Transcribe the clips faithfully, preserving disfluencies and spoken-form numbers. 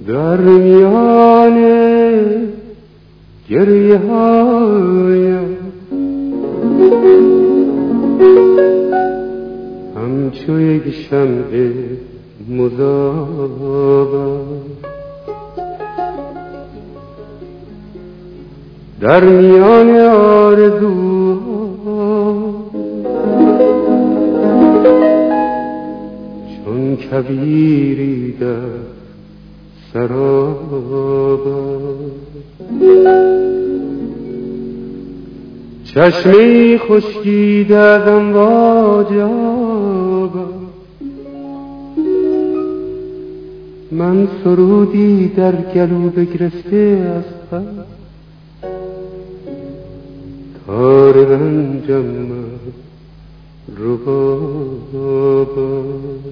در میان گریه هایم همچو یک شمع مذابم در میان آرزوها چون کبیری در سرابم چشمی خشکیده از امواج آبم من سرودی در گلو بگرفته از غم تار رنجم ربابم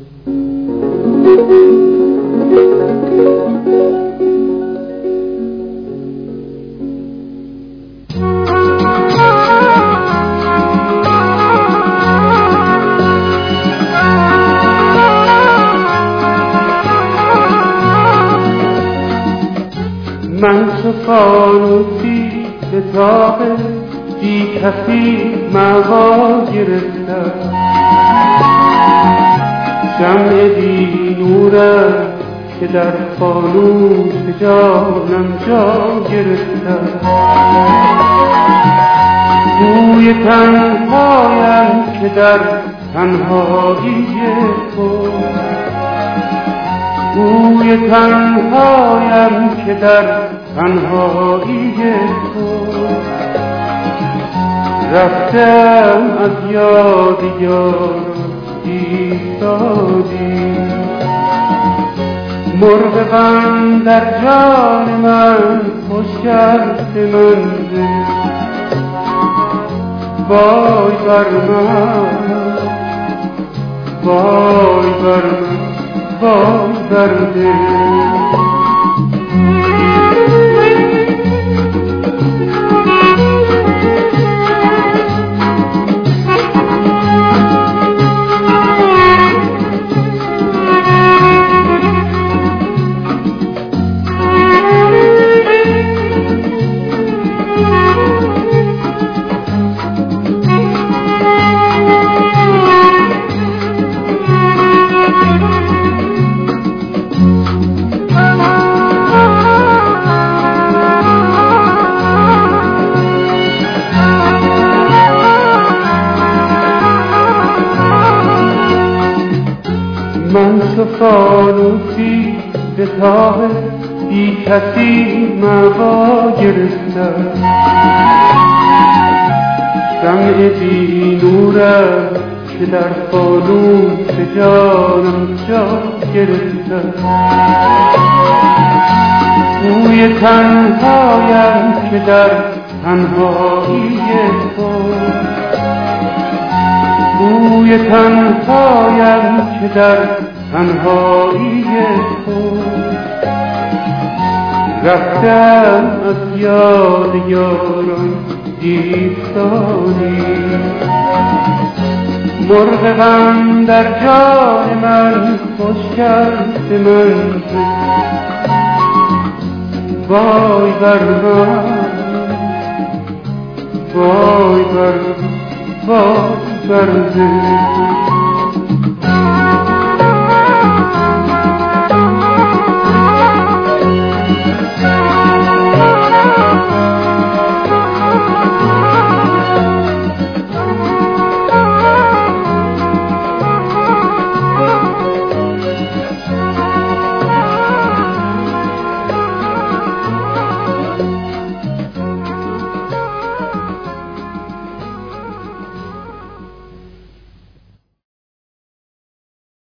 من چو فانوسی به طاق بی کسی مغا گرفتم شمع بی نورم که در فانوس جانم جا گرفتم بوی تنهایم که در تنهایی خود بوی تنهایم که در تنهایی خود رفتم از یاد یار ایستادی مرغ غم در جان من خوش کرد منزل وای بر من وای بر من وای بر دل من چو فانوسی به طاق بی کسی مغا گرفتم شمع بی نورم که در فانوس جانم جا گرفتم بوی تنهایم که در تنهایی خود بوی تنهایم که در تنهایی خود رفتم از یاد یاران ایستادی مرغ غم در جان من خوش کرد منزل وای بر من وای بر من وای بر دل